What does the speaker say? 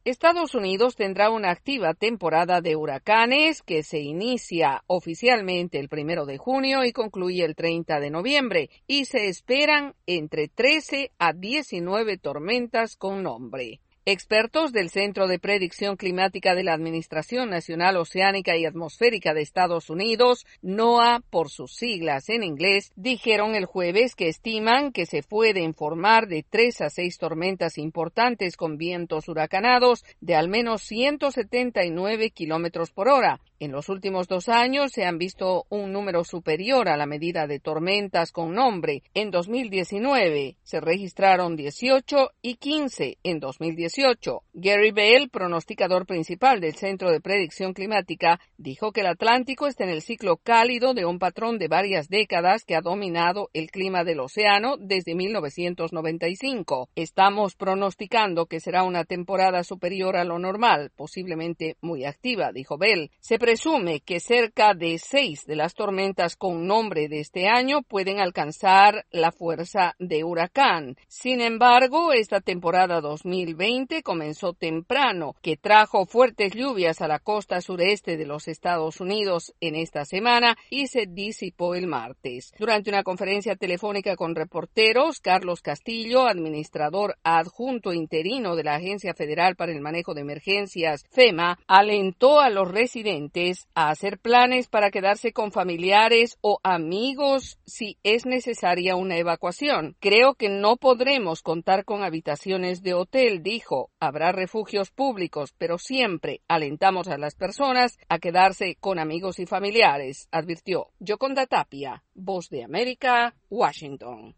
Estados Unidos tendrá una activa temporada de huracanes que se inicia oficialmente el 1 de junio y concluye el 30 de noviembre, y se esperan entre 13 a 19 tormentas con nombre. Expertos del Centro de Predicción Climática de la Administración Nacional Oceánica y Atmosférica de Estados Unidos, NOAA por sus siglas en inglés, dijeron el jueves que estiman que se pueden formar de 3 a 6 tormentas importantes con vientos huracanados de al menos 179 kilómetros por hora. En los últimos 2 años se han visto un número superior a la medida de tormentas con nombre. En 2019 se registraron 18 y 15 en 2018. Gary Bell, pronosticador principal del Centro de Predicción Climática, dijo que el Atlántico está en el ciclo cálido de un patrón de varias décadas que ha dominado el clima del océano desde 1995. Estamos pronosticando que será una temporada superior a lo normal, posiblemente muy activa, dijo Bell. Se presume que cerca de 6 de las tormentas con nombre de este año pueden alcanzar la fuerza de huracán. Sin embargo, esta temporada 2020 comenzó temprano, que trajo fuertes lluvias a la costa sureste de los Estados Unidos en esta semana y se disipó el martes. Durante una conferencia telefónica con reporteros, Carlos Castillo, administrador adjunto interino de la Agencia Federal para el Manejo de Emergencias, FEMA, alentó a los residentes a hacer planes para quedarse con familiares o amigos si es necesaria una evacuación. Creo que no podremos contar con habitaciones de hotel, dijo. Habrá refugios públicos, pero siempre alentamos a las personas a quedarse con amigos y familiares, advirtió. Yoconda Tapia, Voz de América, Washington.